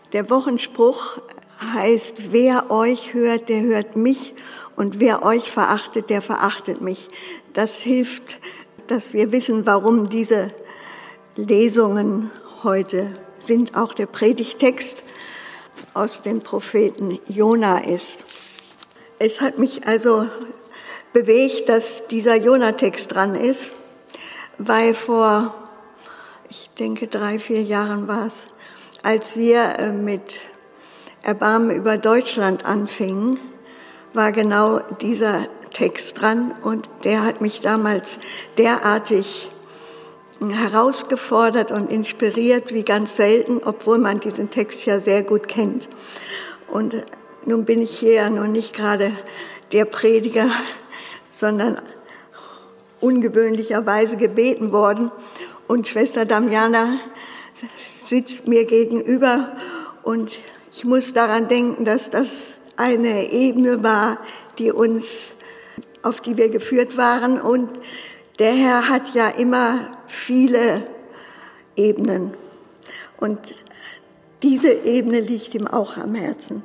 Der Wochenspruch heißt, wer euch hört, der hört mich, und wer euch verachtet, der verachtet mich. Das hilft, dass wir wissen, warum diese Lesungen heute sind. Auch der Predigtext aus dem Propheten Jona ist. Es hat mich also bewegt, dass dieser Jona-Text dran ist, weil vor, ich denke 3-4 Jahren war es, als wir mit Erbarmen über Deutschland anfingen, war genau dieser Text dran, und der hat mich damals derartig herausgefordert und inspiriert wie ganz selten, obwohl man diesen Text ja sehr gut kennt. Und nun bin ich hier ja nun nicht gerade der Prediger, sondern ungewöhnlicherweise gebeten worden, und Schwester Damiana sitzt mir gegenüber, und ich muss daran denken, dass das eine Ebene war, auf die wir geführt waren, und der Herr hat ja immer viele Ebenen, und diese Ebene liegt ihm auch am Herzen.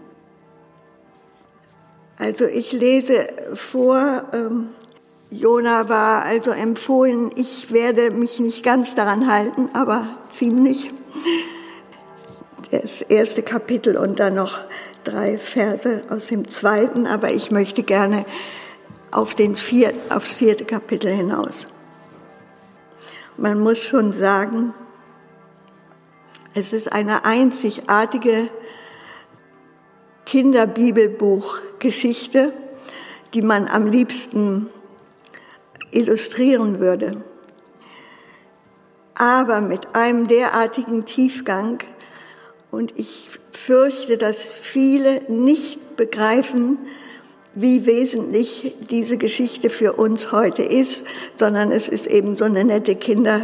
Also ich lese vor, Jona war also empfohlen, ich werde mich nicht ganz daran halten, aber ziemlich. Das erste Kapitel und dann noch 3 Verse aus dem 2., aber ich möchte gerne aufs 4. Kapitel hinaus. Man muss schon sagen, es ist eine einzigartige Kinderbibelbuchgeschichte, die man am liebsten illustrieren würde. Aber mit einem derartigen Tiefgang, und ich fürchte, dass viele nicht begreifen, wie wesentlich diese Geschichte für uns heute ist, sondern es ist eben so eine nette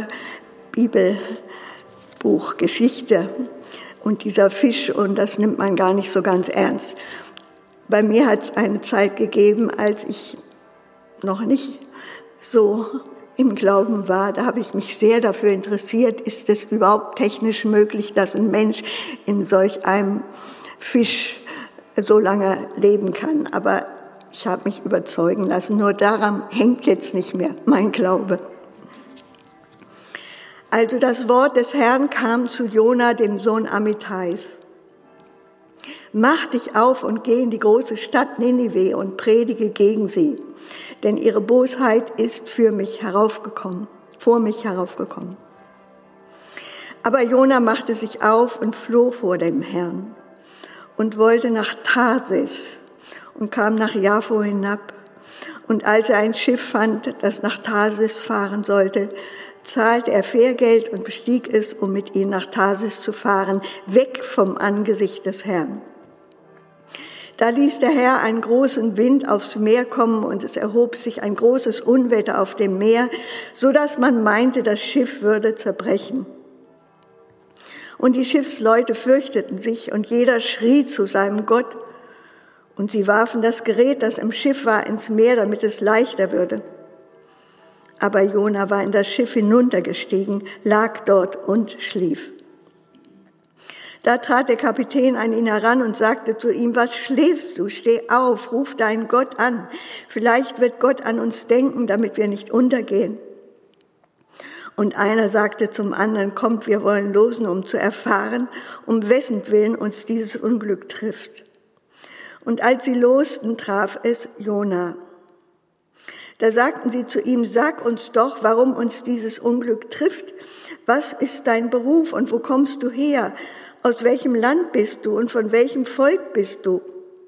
Kinderbibelbuchgeschichte. Und dieser Fisch, und das nimmt man gar nicht so ganz ernst. Bei mir hat es eine Zeit gegeben, als ich noch nicht so im Glauben war. Da habe ich mich sehr dafür interessiert, ist es überhaupt technisch möglich, dass ein Mensch in solch einem Fisch so lange leben kann. Aber ich habe mich überzeugen lassen. Nur daran hängt jetzt nicht mehr mein Glaube. Also das Wort des Herrn kam zu Jona, dem Sohn Amittais. Mach dich auf und geh in die große Stadt Ninive und predige gegen sie, denn ihre Bosheit ist vor mich heraufgekommen. Aber Jona machte sich auf und floh vor dem Herrn und wollte nach Tarsis und kam nach Jaffo hinab. Und als er ein Schiff fand, das nach Tarsis fahren sollte, zahlte er Fährgeld und bestieg es, um mit ihnen nach Tarsis zu fahren, weg vom Angesicht des Herrn. Da ließ der Herr einen großen Wind aufs Meer kommen, und es erhob sich ein großes Unwetter auf dem Meer, so dass man meinte, das Schiff würde zerbrechen. Und die Schiffsleute fürchteten sich, und jeder schrie zu seinem Gott. Und sie warfen das Gerät, das im Schiff war, ins Meer, damit es leichter würde. Aber Jona war in das Schiff hinuntergestiegen, lag dort und schlief. Da trat der Kapitän an ihn heran und sagte zu ihm: Was schläfst du? Steh auf, ruf deinen Gott an. Vielleicht wird Gott an uns denken, damit wir nicht untergehen. Und einer sagte zum anderen: Kommt, wir wollen losen, um zu erfahren, um wessen Willen uns dieses Unglück trifft. Und als sie losten, traf es Jona. Da sagten sie zu ihm: Sag uns doch, warum uns dieses Unglück trifft. Was ist dein Beruf und wo kommst du her? Aus welchem Land bist du und von welchem Volk bist du?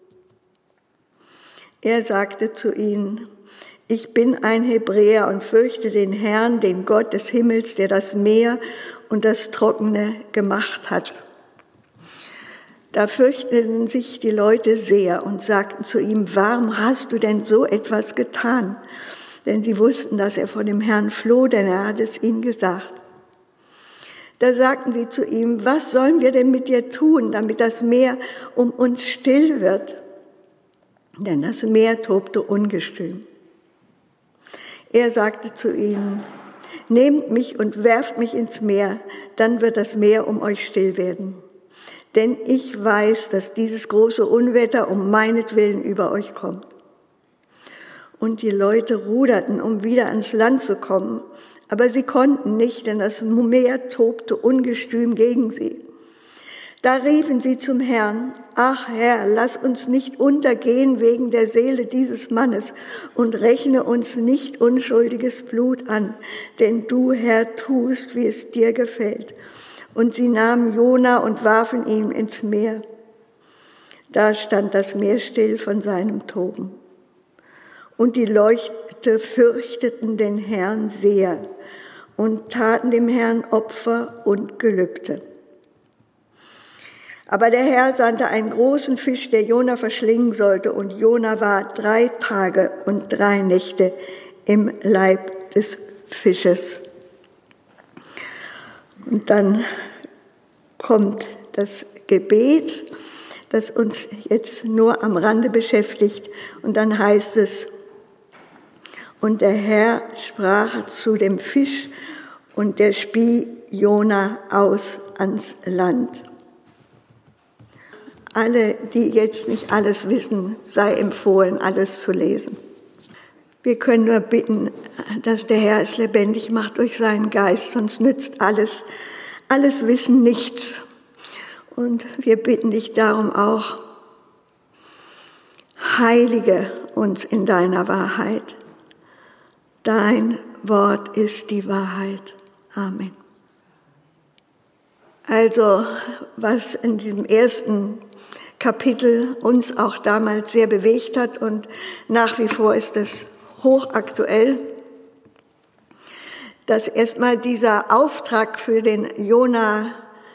Er sagte zu ihnen: Ich bin ein Hebräer und fürchte den Herrn, den Gott des Himmels, der das Meer und das Trockene gemacht hat. Da fürchteten sich die Leute sehr und sagten zu ihm: Warum hast du denn so etwas getan? Denn sie wussten, dass er vor dem Herrn floh, denn er hat es ihnen gesagt. Da sagten sie zu ihm: Was sollen wir denn mit dir tun, damit das Meer um uns still wird? Denn das Meer tobte ungestüm. Er sagte zu ihnen: Nehmt mich und werft mich ins Meer, dann wird das Meer um euch still werden. denn ich weiß, dass dieses große Unwetter um meinetwillen über euch kommt. Und die Leute ruderten, um wieder ans Land zu kommen, aber sie konnten nicht, denn das Meer tobte ungestüm gegen sie. Da riefen sie zum Herrn: Ach Herr, lass uns nicht untergehen wegen der Seele dieses Mannes und rechne uns nicht unschuldiges Blut an, denn du, Herr, tust, wie es dir gefällt. Und sie nahmen Jona und warfen ihn ins Meer. Da stand das Meer still von seinem Toben. Und die Leute fürchteten den Herrn sehr und taten dem Herrn Opfer und Gelübde. Aber der Herr sandte einen großen Fisch, der Jona verschlingen sollte, und Jona war 3 Tage und 3 Nächte im Leib des Fisches. Und dann kommt das Gebet, das uns jetzt nur am Rande beschäftigt. Und dann heißt es: Und der Herr sprach zu dem Fisch, und der spie Jona aus ans Land. Alle, die jetzt nicht alles wissen, sei empfohlen, alles zu lesen. Wir können nur bitten, dass der Herr es lebendig macht durch seinen Geist, sonst nützt alles Wissen nichts. Und wir bitten dich darum auch: heilige uns in deiner Wahrheit. Dein Wort ist die Wahrheit. Amen. Also, was in diesem ersten Kapitel uns auch damals sehr bewegt hat, und nach wie vor ist es hochaktuell, dass erstmal dieser Auftrag für den Jona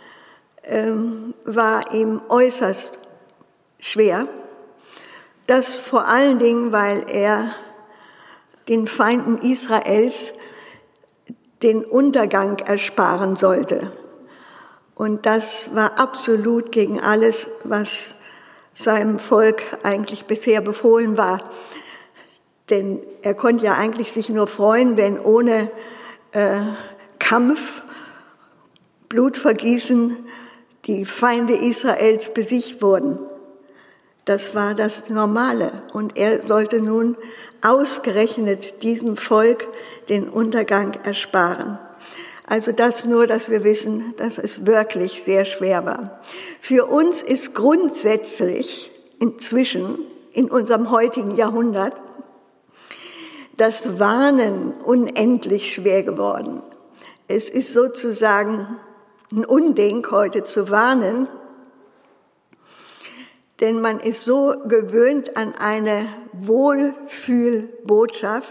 war ihm äußerst schwer. Das vor allen Dingen, weil er den Feinden Israels den Untergang ersparen sollte. Und das war absolut gegen alles, was seinem Volk eigentlich bisher befohlen war. Denn er konnte ja eigentlich sich nur freuen, wenn ohne Kampf, Blutvergießen die Feinde Israels besiegt wurden. Das war das Normale. Und er sollte nun ausgerechnet diesem Volk den Untergang ersparen. Also das nur, dass wir wissen, dass es wirklich sehr schwer war. Für uns ist grundsätzlich inzwischen in unserem heutigen Jahrhundert das Warnen unendlich schwer geworden. Es ist sozusagen ein Unding, heute zu warnen, denn man ist so gewöhnt an eine Wohlfühlbotschaft,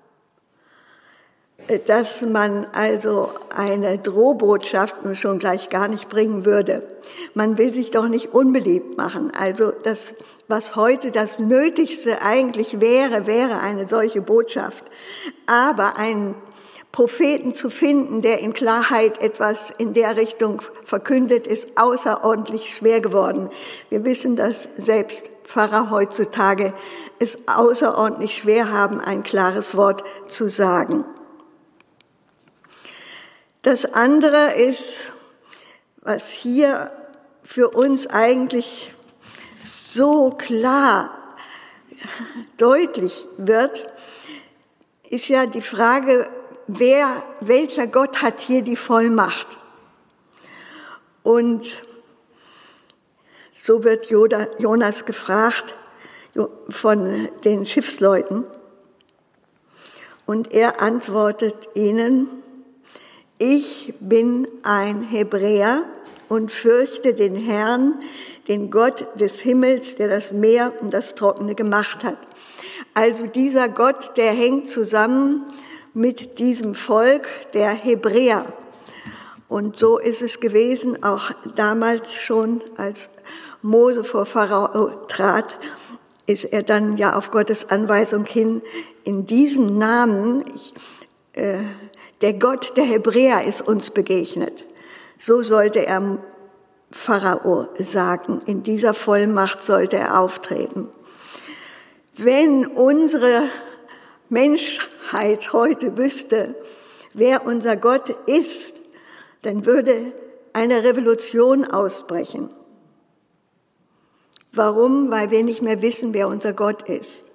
dass man also eine Drohbotschaft schon gleich gar nicht bringen würde. Man will sich doch nicht unbeliebt machen. Also das, was heute das Nötigste eigentlich wäre eine solche Botschaft. Aber einen Propheten zu finden, der in Klarheit etwas in der Richtung verkündet, ist außerordentlich schwer geworden. Wir wissen, dass selbst Pfarrer heutzutage es außerordentlich schwer haben, ein klares Wort zu sagen. Das andere ist, was hier für uns eigentlich so klar deutlich wird, ist ja die Frage, welcher Gott hat hier die Vollmacht? Und so wird Jonas gefragt von den Schiffsleuten, und er antwortet ihnen: Ich bin ein Hebräer und fürchte den Herrn, den Gott des Himmels, der das Meer und das Trockene gemacht hat. Also dieser Gott, der hängt zusammen mit diesem Volk der Hebräer. Und so ist es gewesen, auch damals schon, als Mose vor Pharao trat, ist er dann ja auf Gottes Anweisung hin in diesem Namen, der Gott der Hebräer ist uns begegnet. So sollte er Pharao sagen. In dieser Vollmacht sollte er auftreten. Wenn unsere Menschheit heute wüsste, wer unser Gott ist, dann würde eine Revolution ausbrechen. Warum? Weil wir nicht mehr wissen, wer unser Gott ist.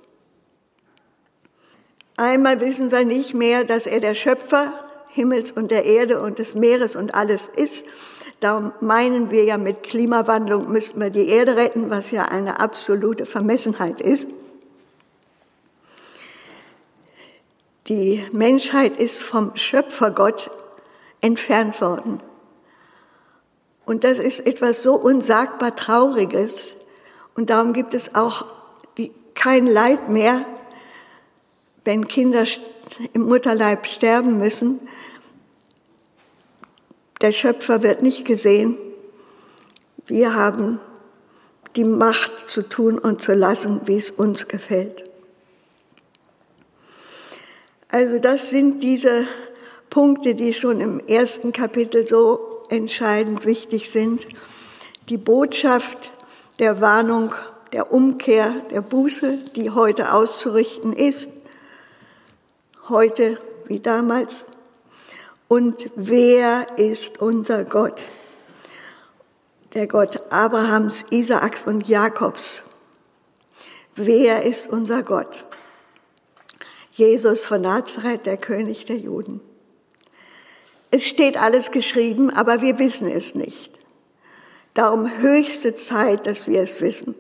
Einmal wissen wir nicht mehr, dass er der Schöpfer Himmels und der Erde und des Meeres und alles ist. Darum meinen wir ja, mit Klimawandlung müssten wir die Erde retten, was ja eine absolute Vermessenheit ist. Die Menschheit ist vom Schöpfergott entfernt worden. Und das ist etwas so unsagbar Trauriges. Und darum gibt es auch kein Leid mehr, wenn Kinder im Mutterleib sterben müssen. Der Schöpfer wird nicht gesehen. Wir haben die Macht zu tun und zu lassen, wie es uns gefällt. Also das sind diese Punkte, die schon im ersten Kapitel so entscheidend wichtig sind. Die Botschaft der Warnung, der Umkehr, der Buße, die heute auszurichten ist, heute wie damals. Und wer ist unser Gott? Der Gott Abrahams, Isaaks und Jakobs. Wer ist unser Gott? Jesus von Nazareth, der König der Juden. Es steht alles geschrieben, aber wir wissen es nicht. Darum höchste Zeit, dass wir es wissen.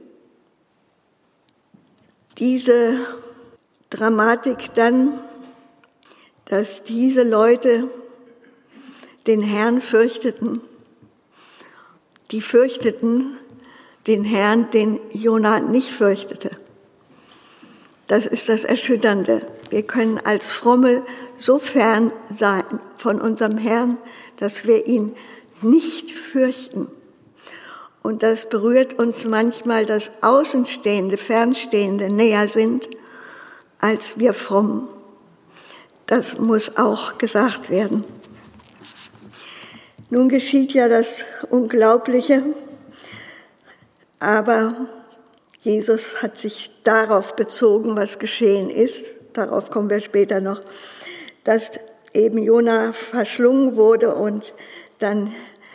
Diese Dramatik dann, dass diese Leute den Herrn fürchteten, die fürchteten den Herrn, den Jona nicht fürchtete. Das ist das Erschütternde. Wir können als Fromme so fern sein von unserem Herrn, dass wir ihn nicht fürchten. Und das berührt uns manchmal, dass Außenstehende, Fernstehende näher sind als wir Frommen. Das muss auch gesagt werden. Nun geschieht ja das Unglaubliche, aber Jesus hat sich darauf bezogen, was geschehen ist, darauf kommen wir später noch, dass eben Jona verschlungen wurde und dann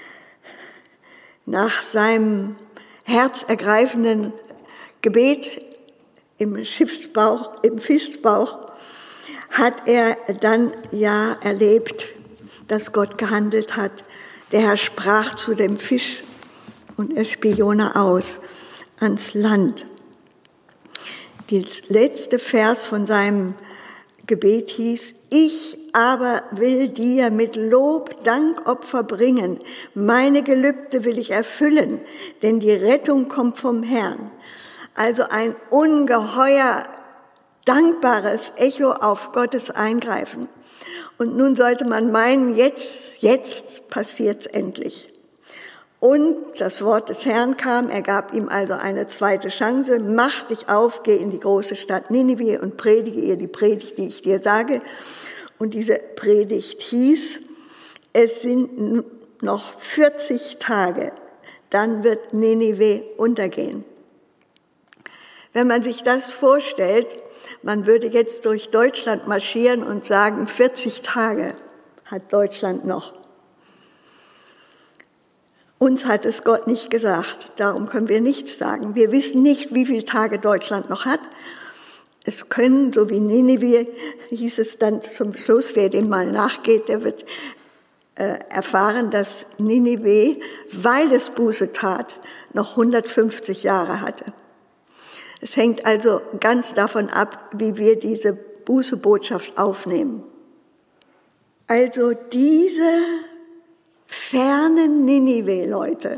nach seinem herzergreifenden Gebet im Fischbauch, hat er dann ja erlebt, dass Gott gehandelt hat. Der Herr sprach zu dem Fisch und er spie Jona aus ans Land. Der letzte Vers von seinem Gebet hieß: Ich aber will dir mit Lob Dankopfer bringen. Meine Gelübde will ich erfüllen, denn die Rettung kommt vom Herrn. Also ein ungeheuer dankbares Echo auf Gottes Eingreifen. Und nun sollte man meinen, jetzt passiert's endlich. Und das Wort des Herrn kam, er gab ihm also eine zweite Chance. Mach dich auf, geh in die große Stadt Ninive und predige ihr die Predigt, die ich dir sage. Und diese Predigt hieß: Es sind noch 40 Tage, dann wird Ninive untergehen. Wenn man sich das vorstellt, man würde jetzt durch Deutschland marschieren und sagen, 40 Tage hat Deutschland noch. Uns hat es Gott nicht gesagt, darum können wir nichts sagen. Wir wissen nicht, wie viele Tage Deutschland noch hat. Es können, so wie Ninive, hieß es dann zum Schluss, wer dem mal nachgeht, der wird erfahren, dass Ninive, weil es Buße tat, noch 150 Jahre hatte. Es hängt also ganz davon ab, wie wir diese Bußebotschaft aufnehmen. Also diese fernen Ninive-Leute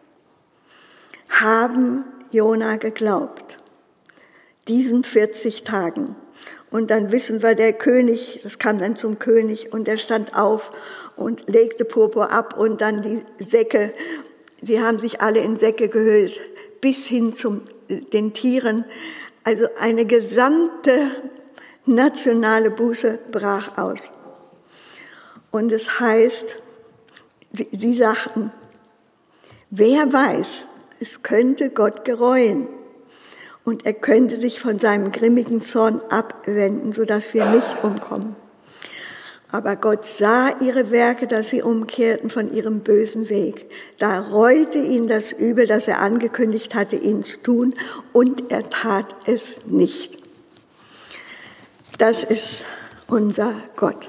haben Jona geglaubt, diesen 40 Tagen. Und dann wissen wir, der König, das kam dann zum König und der stand auf und legte Purpur ab und dann die Säcke, sie haben sich alle in Säcke gehüllt, bis hin zu den Tieren. Also eine gesamte nationale Buße brach aus. Und es heißt, sie sagten, wer weiß, es könnte Gott gereuen und er könnte sich von seinem grimmigen Zorn abwenden, sodass wir nicht umkommen. Aber Gott sah ihre Werke, dass sie umkehrten von ihrem bösen Weg. Da reute ihn das Übel, das er angekündigt hatte, ihnen zu tun, und er tat es nicht. Das ist unser Gott.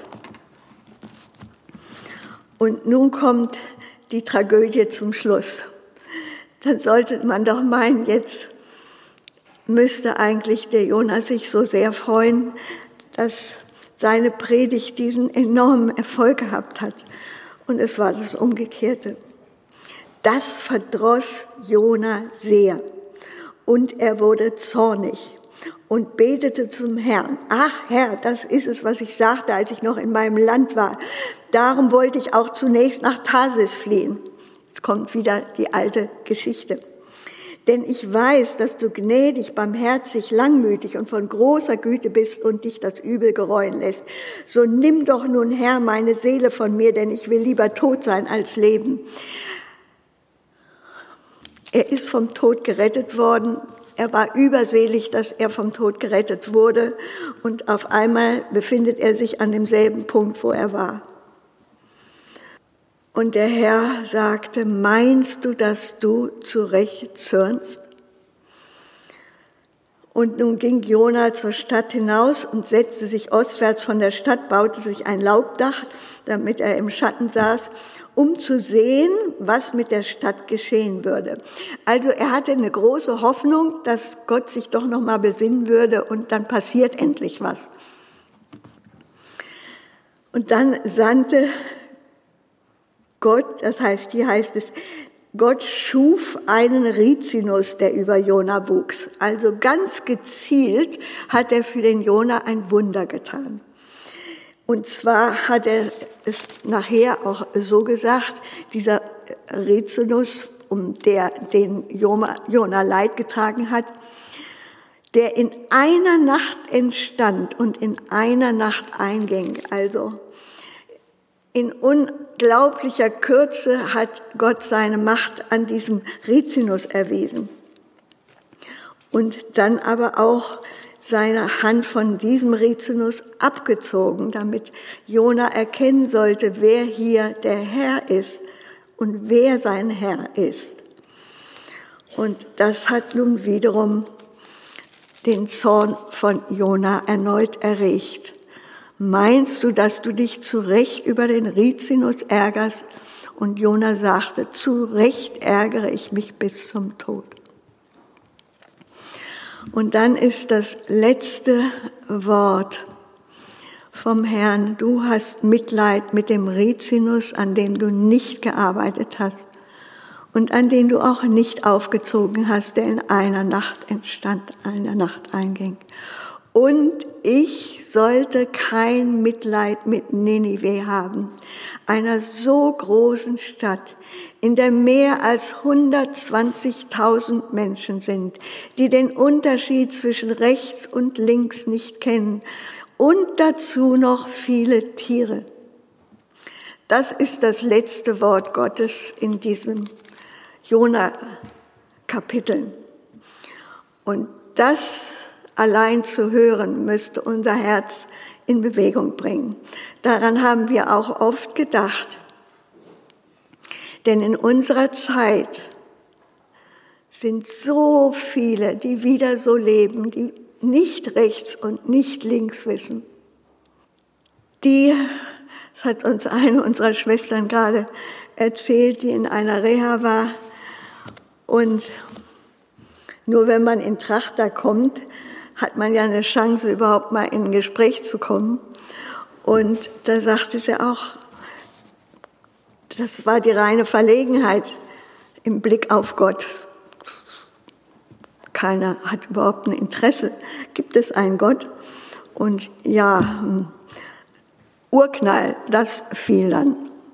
Und nun kommt die Tragödie zum Schluss. Dann sollte man doch meinen, jetzt müsste eigentlich der Jona sich so sehr freuen, dass seine Predigt diesen enormen Erfolg gehabt hat. Und es war das Umgekehrte. Das verdross Jona sehr. Und er wurde zornig und betete zum Herrn. Ach Herr, das ist es, was ich sagte, als ich noch in meinem Land war. Darum wollte ich auch zunächst nach Tarsis fliehen. Jetzt kommt wieder die alte Geschichte. Denn ich weiß, dass du gnädig, barmherzig, langmütig und von großer Güte bist und dich das Übel gereuen lässt. So nimm doch nun, Herr, meine Seele von mir, denn ich will lieber tot sein als leben. Er ist vom Tod gerettet worden. Er war überselig, dass er vom Tod gerettet wurde. Und auf einmal befindet er sich an demselben Punkt, wo er war. Und der Herr sagte, meinst du, dass du zu Recht zürnst? Und nun ging Jona zur Stadt hinaus und setzte sich ostwärts von der Stadt, baute sich ein Laubdach, damit er im Schatten saß, um zu sehen, was mit der Stadt geschehen würde. Also er hatte eine große Hoffnung, dass Gott sich doch noch mal besinnen würde und dann passiert endlich was. Und dann sandte Gott, das heißt, hier heißt es, Gott schuf einen Rizinus, der über Jona wuchs. Also ganz gezielt hat er für den Jona ein Wunder getan. Und zwar hat er es nachher auch so gesagt, dieser Rizinus, den Jona Leid getragen hat, der in einer Nacht entstand und in einer Nacht einging. Also in unglaublicher Kürze hat Gott seine Macht an diesem Rizinus erwiesen. Und dann aber auch seine Hand von diesem Rizinus abgezogen, damit Jona erkennen sollte, wer hier der Herr ist und wer sein Herr ist. Und das hat nun wiederum den Zorn von Jona erneut erregt. Meinst du, dass du dich zu Recht über den Rizinus ärgerst? Und Jona sagte, zu Recht ärgere ich mich bis zum Tod. Und dann ist das letzte Wort vom Herrn. Du hast Mitleid mit dem Rizinus, an dem du nicht gearbeitet hast und an den du auch nicht aufgezogen hast, der in einer Nacht entstand, einer Nacht einging. Und ich sollte kein Mitleid mit Ninive haben, einer so großen Stadt, in der mehr als 120.000 Menschen sind, die den Unterschied zwischen rechts und links nicht kennen und dazu noch viele Tiere. Das ist das letzte Wort Gottes in diesem Jona-Kapitel. Und das allein zu hören, müsste unser Herz in Bewegung bringen. Daran haben wir auch oft gedacht. Denn in unserer Zeit sind so viele, die wieder so leben, die nicht rechts und nicht links wissen. Das hat uns eine unserer Schwestern gerade erzählt, die in einer Reha war. Und nur wenn man in Tracht da kommt, hat man ja eine Chance, überhaupt mal in ein Gespräch zu kommen. Und da sagte sie auch, das war die reine Verlegenheit im Blick auf Gott. Keiner hat überhaupt ein Interesse. Gibt es einen Gott? Und ja, Urknall, das fiel dann.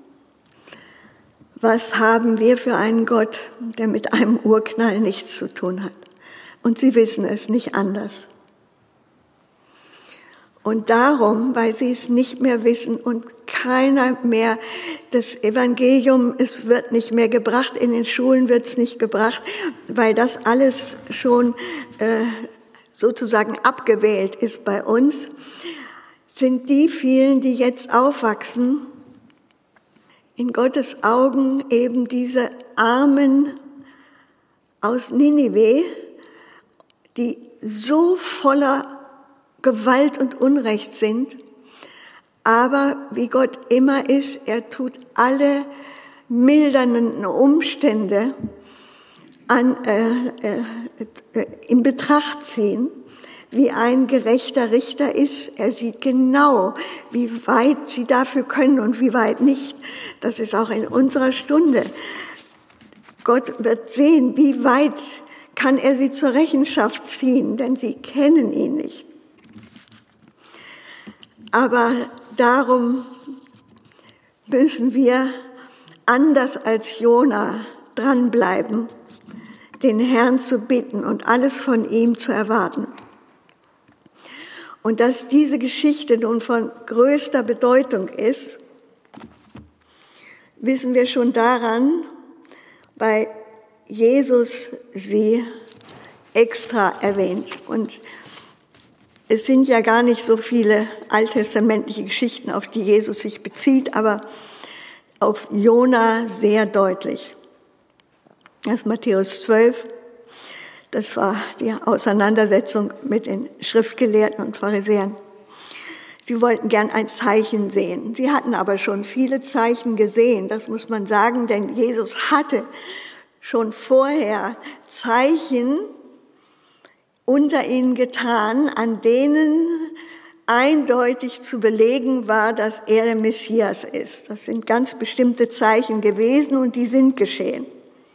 Was haben wir für einen Gott, der mit einem Urknall nichts zu tun hat? Und sie wissen es nicht anders. Und darum, weil sie es nicht mehr wissen und keiner mehr das Evangelium, es wird nicht mehr gebracht, in den Schulen wird es nicht gebracht, weil das alles schon sozusagen abgewählt ist bei uns, sind die vielen, die jetzt aufwachsen, in Gottes Augen eben diese Armen aus Ninive, die so voller Gewalt und Unrecht sind. Aber wie Gott immer ist, er tut alle mildernden Umstände in Betracht ziehen, wie ein gerechter Richter ist. Er sieht genau, wie weit sie dafür können und wie weit nicht. Das ist auch in unserer Stunde. Gott wird sehen, wie weit kann er sie zur Rechenschaft ziehen, denn sie kennen ihn nicht. Aber darum müssen wir anders als Jona dranbleiben, den Herrn zu bitten und alles von ihm zu erwarten. Und dass diese Geschichte nun von größter Bedeutung ist, wissen wir schon daran, weil Jesus sie extra erwähnt. Und es sind ja gar nicht so viele alttestamentliche Geschichten, auf die Jesus sich bezieht, aber auf Jona sehr deutlich. Das ist Matthäus 12. Das war die Auseinandersetzung mit den Schriftgelehrten und Pharisäern. Sie wollten gern ein Zeichen sehen. Sie hatten aber schon viele Zeichen gesehen, das muss man sagen, denn Jesus hatte schon vorher Zeichen unter ihnen getan, an denen eindeutig zu belegen war, dass er der Messias ist. Das sind ganz bestimmte Zeichen gewesen und die sind geschehen.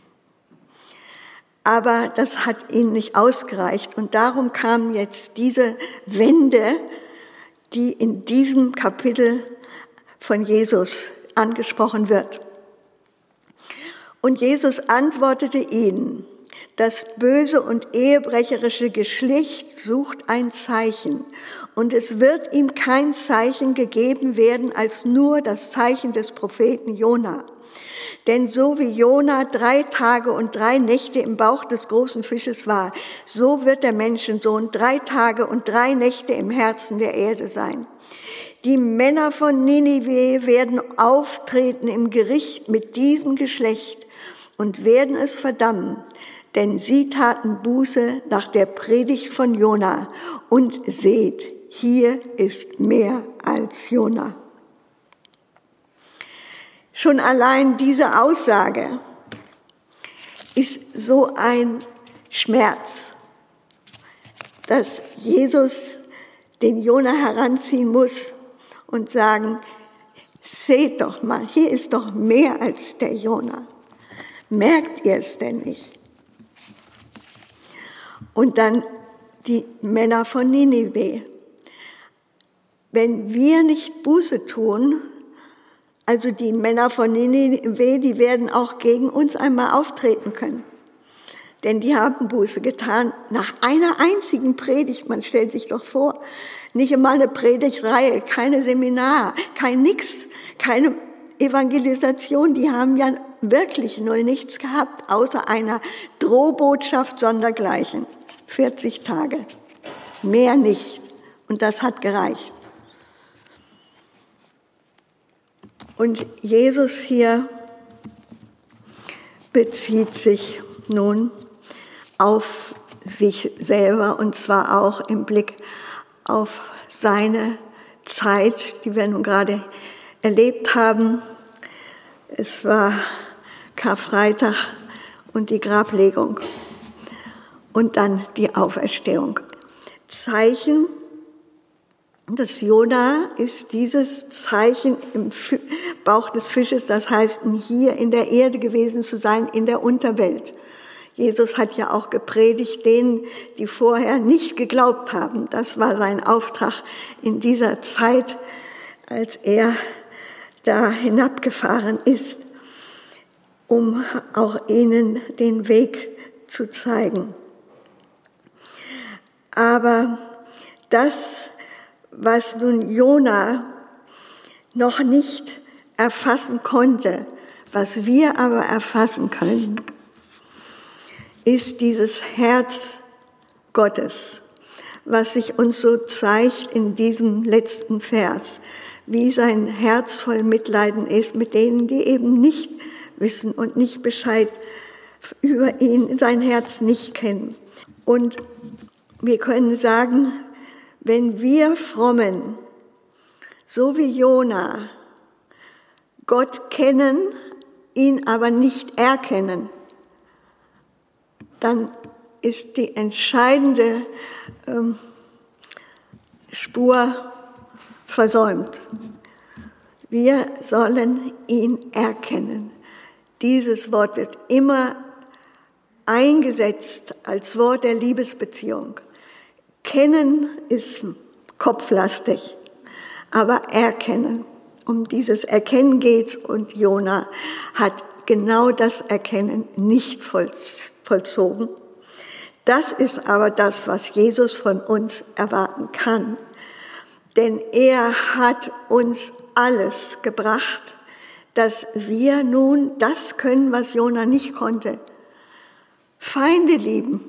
Aber das hat ihnen nicht ausgereicht und darum kam jetzt diese Wende, die in diesem Kapitel von Jesus angesprochen wird. Und Jesus antwortete ihnen: Das böse und ehebrecherische Geschlecht sucht ein Zeichen, und es wird ihm kein Zeichen gegeben werden als nur das Zeichen des Propheten Jona. Denn so wie Jona 3 Tage und 3 Nächte im Bauch des großen Fisches war, so wird der Menschensohn 3 Tage und 3 Nächte im Herzen der Erde sein. Die Männer von Ninive werden auftreten im Gericht mit diesem Geschlecht und werden es verdammen, denn sie taten Buße nach der Predigt von Jona. Und seht, hier ist mehr als Jona. Schon allein diese Aussage ist so ein Schmerz, dass Jesus den Jona heranziehen muss und sagen: Seht doch mal, hier ist doch mehr als der Jona. Merkt ihr es denn nicht? Und dann die Männer von Ninive. Wenn wir nicht Buße tun, also die Männer von Ninive, die werden auch gegen uns einmal auftreten können. Denn die haben Buße getan nach einer einzigen Predigt. Man stellt sich doch vor, nicht einmal eine Predigtreihe, keine Seminar, kein Nix, keine Evangelisation. Die haben ja wirklich null nichts gehabt, außer einer Drohbotschaft sondergleichen. 40 Tage, mehr nicht. Und das hat gereicht. Und Jesus hier bezieht sich nun auf sich selber und zwar auch im Blick auf seine Zeit, die wir nun gerade erlebt haben. Es war Karfreitag und die Grablegung und dann die Auferstehung. Zeichen des Jona ist dieses Zeichen im Bauch des Fisches, das heißt, hier in der Erde gewesen zu sein, in der Unterwelt. Jesus hat ja auch gepredigt denen, die vorher nicht geglaubt haben. Das war sein Auftrag in dieser Zeit, als er da hinabgefahren ist, um auch ihnen den Weg zu zeigen. Aber das, was nun Jona noch nicht erfassen konnte, was wir aber erfassen können, ist dieses Herz Gottes, was sich uns so zeigt in diesem letzten Vers, wie sein Herz voll Mitleiden ist mit denen, die eben nicht wissen und nicht Bescheid über ihn, sein Herz nicht kennen. Und wir können sagen, wenn wir Frommen, so wie Jona, Gott kennen, ihn aber nicht erkennen, dann ist die entscheidende Spur versäumt. Wir sollen ihn erkennen. Dieses Wort wird immer eingesetzt als Wort der Liebesbeziehung. Kennen ist kopflastig, aber erkennen. Um dieses Erkennen geht's und Jona hat genau das Erkennen nicht vollzogen. Das ist aber das, was Jesus von uns erwarten kann. Denn er hat uns alles gebracht, dass wir nun das können, was Jona nicht konnte. Feinde lieben.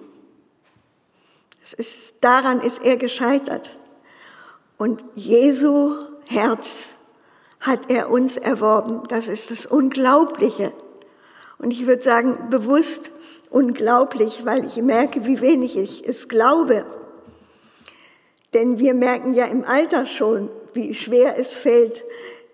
Daran ist er gescheitert. Und Jesu Herz hat er uns erworben. Das ist das Unglaubliche. Und ich würde sagen, bewusst unglaublich, weil ich merke, wie wenig ich es glaube. Denn wir merken ja im Alter schon, wie schwer es fällt,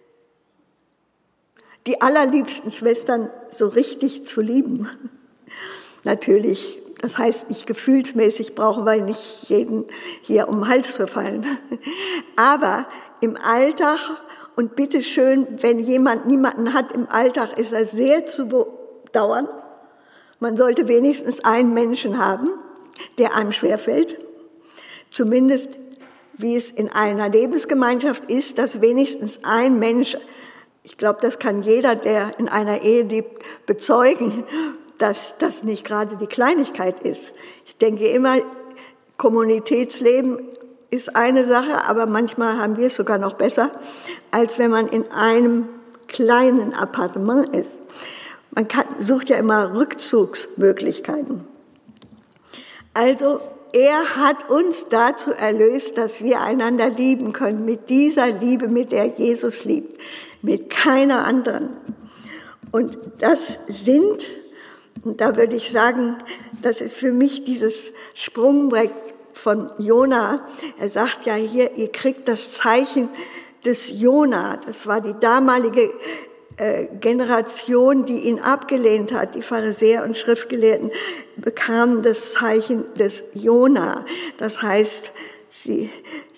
die allerliebsten Schwestern so richtig zu lieben. Natürlich, das heißt nicht gefühlsmäßig, brauchen wir nicht jeden hier um den Hals zu fallen. Aber im Alltag, und bitteschön, wenn jemand niemanden hat im Alltag, ist er sehr zu bedauern. Man sollte wenigstens einen Menschen haben, der einem schwerfällt. Zumindest, wie es in einer Lebensgemeinschaft ist, dass wenigstens ein Mensch, ich glaube, das kann jeder, der in einer Ehe lebt, bezeugen, dass das nicht gerade die Kleinigkeit ist. Ich denke immer, Kommunitätsleben ist eine Sache, aber manchmal haben wir es sogar noch besser, als wenn man in einem kleinen Appartement ist. Man sucht ja immer Rückzugsmöglichkeiten. Also er hat uns dazu erlöst, dass wir einander lieben können, mit dieser Liebe, mit der Jesus liebt, mit keiner anderen. Und das sind, und da würde ich sagen, das ist für mich dieses Sprungbrett von Jona. Er sagt ja hier, ihr kriegt das Zeichen des Jona. Das war die damalige Generation, die ihn abgelehnt hat. Die Pharisäer und Schriftgelehrten bekamen das Zeichen des Jona. Das heißt, sie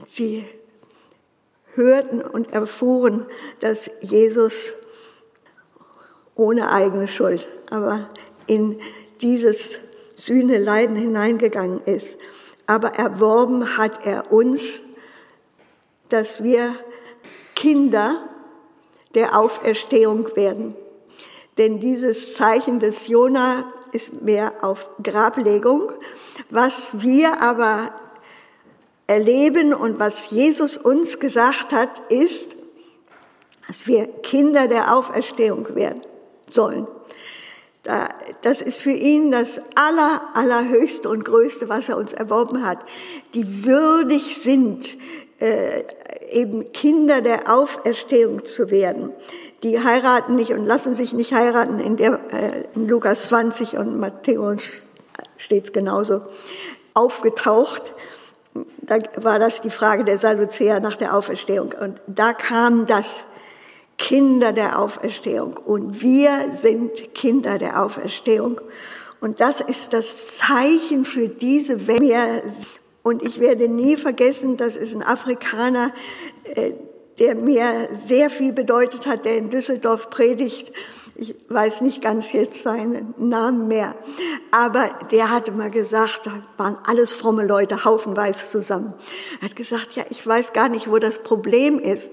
hörten und erfuhren, dass Jesus ohne eigene Schuld, aber in dieses Sühneleiden hineingegangen ist. Aber erworben hat er uns, dass wir Kinder der Auferstehung werden. Denn dieses Zeichen des Jona ist mehr auf Grablegung. Was wir aber erleben und was Jesus uns gesagt hat, ist, dass wir Kinder der Auferstehung werden sollen. Das ist für ihn das Allerhöchste und Größte, was er uns erworben hat. Die würdig sind, eben Kinder der Auferstehung zu werden. Die heiraten nicht und lassen sich nicht heiraten. In Lukas 20 und Matthäus steht es genauso aufgetaucht. Da war das die Frage der Sadduzäer nach der Auferstehung. Und da kam das Kinder der Auferstehung. Und wir sind Kinder der Auferstehung. Und das ist das Zeichen für diese Welt. Und ich werde nie vergessen, das ist ein Afrikaner, der mir sehr viel bedeutet hat, der in Düsseldorf predigt. Ich weiß nicht ganz jetzt seinen Namen mehr. Aber der hatte mal gesagt, da waren alles fromme Leute, haufenweise zusammen. Er hat gesagt, ja, ich weiß gar nicht, wo das Problem ist.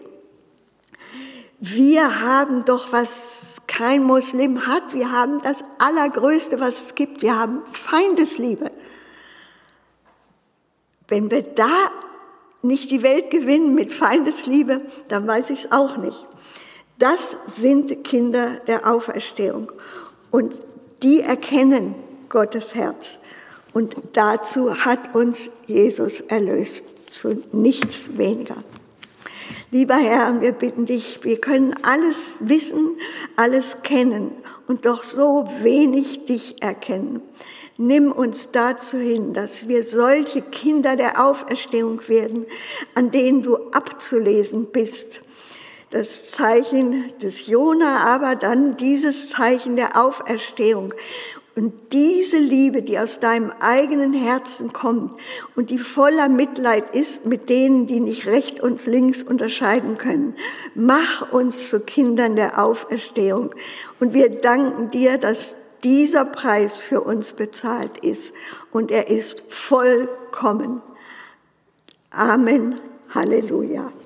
Wir haben doch, was kein Muslim hat, wir haben das Allergrößte, was es gibt. Wir haben Feindesliebe. Wenn wir da nicht die Welt gewinnen mit Feindesliebe, dann weiß ich es auch nicht. Das sind Kinder der Auferstehung und die erkennen Gottes Herz. Und dazu hat uns Jesus erlöst, zu nichts weniger. Lieber Herr, wir bitten dich, wir können alles wissen, alles kennen und doch so wenig dich erkennen. Nimm uns dazu hin, dass wir solche Kinder der Auferstehung werden, an denen du abzulesen bist. Das Zeichen des Jona, aber dann dieses Zeichen der Auferstehung. Und diese Liebe, die aus deinem eigenen Herzen kommt und die voller Mitleid ist mit denen, die nicht rechts und links unterscheiden können, mach uns zu Kindern der Auferstehung. Und wir danken dir, dass dieser Preis für uns bezahlt ist. Und er ist vollkommen. Amen. Halleluja.